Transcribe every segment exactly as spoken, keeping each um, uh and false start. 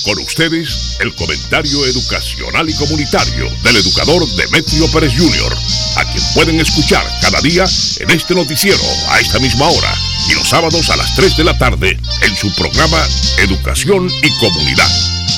Con ustedes, el comentario educacional y comunitario del educador Demetrio Pérez junior, a quien pueden escuchar cada día en este noticiero a esta misma hora y los sábados a las tres de la tarde en su programa Educación y Comunidad.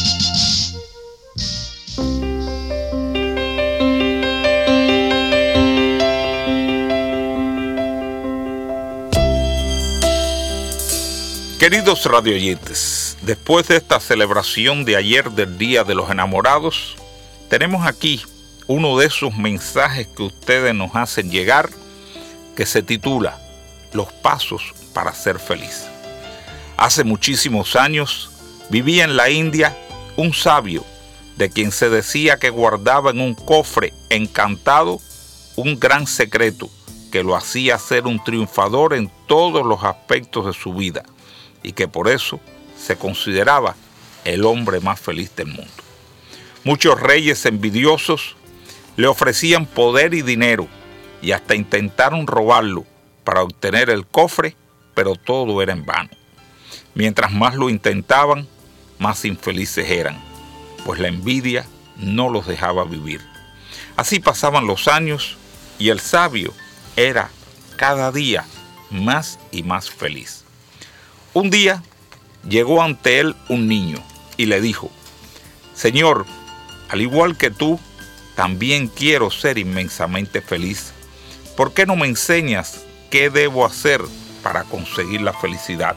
Queridos radioyentes, después de esta celebración de ayer del Día de los Enamorados, tenemos aquí uno de esos mensajes que ustedes nos hacen llegar, que se titula Los pasos para ser feliz. Hace muchísimos años vivía en la India un sabio de quien se decía que guardaba en un cofre encantado un gran secreto que lo hacía ser un triunfador en todos los aspectos de su vida, y que por eso se consideraba el hombre más feliz del mundo. Muchos reyes envidiosos le ofrecían poder y dinero y hasta intentaron robarlo para obtener el cofre, pero todo era en vano. Mientras más lo intentaban, más infelices eran, pues la envidia no los dejaba vivir. Así pasaban los años y el sabio era cada día más y más feliz. Un día llegó ante él un niño y le dijo: Señor, al igual que tú, también quiero ser inmensamente feliz. ¿Por qué no me enseñas qué debo hacer para conseguir la felicidad?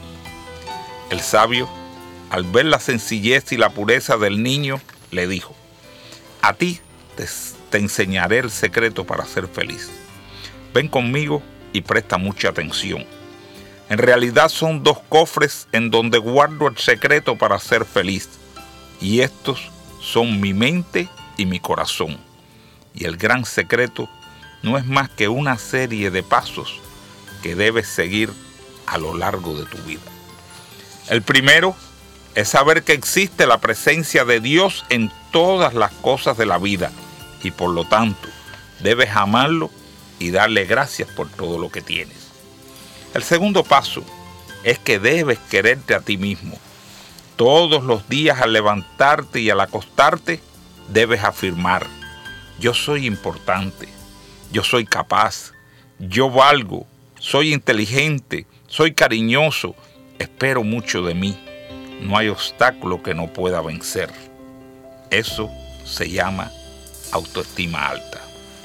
El sabio, al ver la sencillez y la pureza del niño, le dijo: A ti te, te enseñaré el secreto para ser feliz. Ven conmigo y presta mucha atención. En realidad son dos cofres en donde guardo el secreto para ser feliz, y estos son mi mente y mi corazón. Y el gran secreto no es más que una serie de pasos que debes seguir a lo largo de tu vida. El primero es saber que existe la presencia de Dios en todas las cosas de la vida, y por lo tanto debes amarlo y darle gracias por todo lo que tienes. El segundo paso es que debes quererte a ti mismo. Todos los días al levantarte y al acostarte debes afirmar: yo soy importante, yo soy capaz, yo valgo, soy inteligente, soy cariñoso, espero mucho de mí. No hay obstáculo que no pueda vencer. Eso se llama autoestima alta.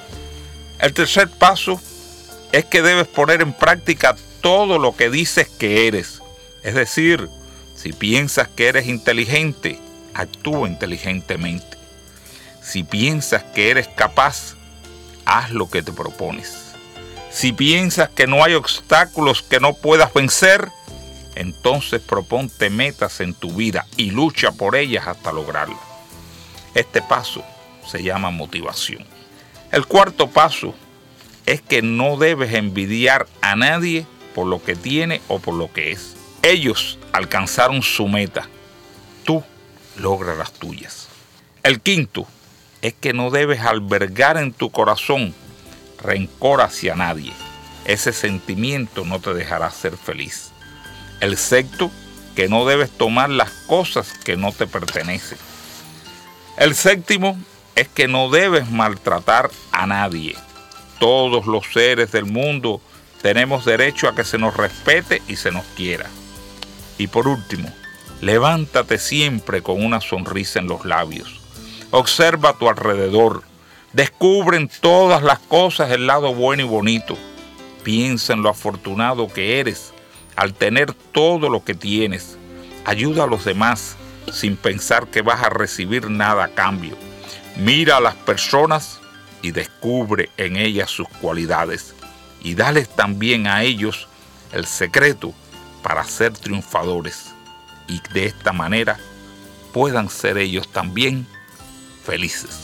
El tercer paso es que debes poner en práctica todo lo que dices que eres. Es decir, si piensas que eres inteligente, actúa inteligentemente. Si piensas que eres capaz, haz lo que te propones. Si piensas que no hay obstáculos que no puedas vencer, entonces proponte metas en tu vida y lucha por ellas hasta lograrlas. Este paso se llama motivación. El cuarto paso es que no debes envidiar a nadie por lo que tiene o por lo que es. Ellos alcanzaron su meta, tú logra las tuyas. El quinto es que no debes albergar en tu corazón rencor hacia nadie. Ese sentimiento no te dejará ser feliz. El sexto, que no debes tomar las cosas que no te pertenecen. El séptimo es que no debes maltratar a nadie. Todos los seres del mundo tenemos derecho a que se nos respete y se nos quiera. Y por último, levántate siempre con una sonrisa en los labios. Observa a tu alrededor. Descubre en todas las cosas el lado bueno y bonito. Piensa en lo afortunado que eres al tener todo lo que tienes. Ayuda a los demás sin pensar que vas a recibir nada a cambio. Mira a las personas y descubre en ellas sus cualidades. Y dales también a ellos el secreto para ser triunfadores. Y de esta manera puedan ser ellos también felices.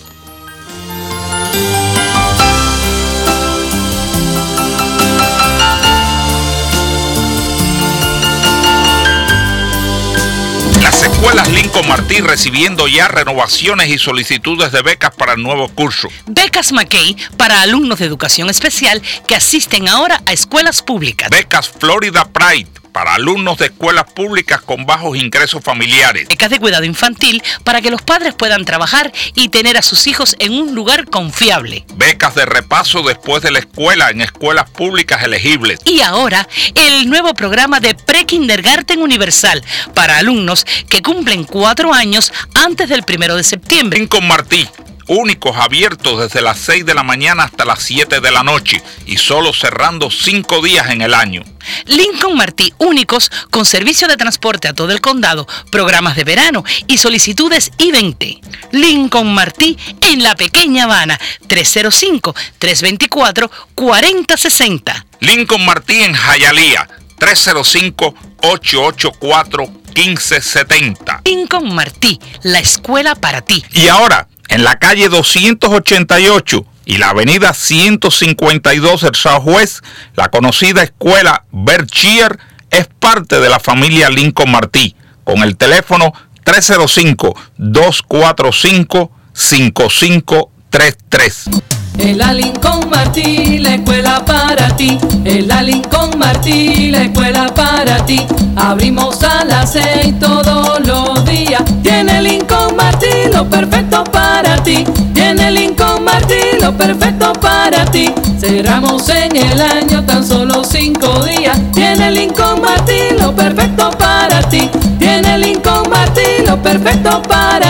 Las escuelas Lincoln Martí recibiendo ya renovaciones y solicitudes de becas para el nuevo curso. Becas McKay para alumnos de educación especial que asisten ahora a escuelas públicas. Becas Florida Pride para alumnos de escuelas públicas con bajos ingresos familiares. Becas de cuidado infantil para que los padres puedan trabajar y tener a sus hijos en un lugar confiable. Becas de repaso después de la escuela en escuelas públicas elegibles. Y ahora, el nuevo programa de Pre-Kindergarten Universal para alumnos que cumplen cuatro años antes del primero de septiembre. Lincoln Martí, únicos abiertos desde las seis de la mañana hasta las siete de la noche y solo cerrando cinco días en el año. Lincoln Martí, únicos con servicio de transporte a todo el condado, programas de verano y solicitudes I veinte. Lincoln Martí en la Pequeña Habana, tres cero cinco, tres dos cuatro, cuatro cero seis cero. Lincoln Martí en Hialeah, tres cero cinco, ocho ocho cuatro, uno cinco siete cero. Lincoln Martí, la escuela para ti. Y ahora, en la calle doscientos ochenta y ocho y la avenida ciento cincuenta y dos del Southwest, la conocida escuela Berkshire es parte de la familia Lincoln Martí, con el teléfono tres cero cinco, dos cuatro cinco, cinco cinco tres tres. En la Lincoln Martí, la escuela para ti. En la Lincoln Martí, la escuela para ti. Abrimos a las seis todos los días. Tiene Lincoln Martí lo perfecto para ti. Tiene Lincoln Martí lo perfecto para ti. Cerramos en el año tan solo cinco días. Tiene Lincoln Martí lo perfecto para ti. Tiene Lincoln Martí lo perfecto para ti.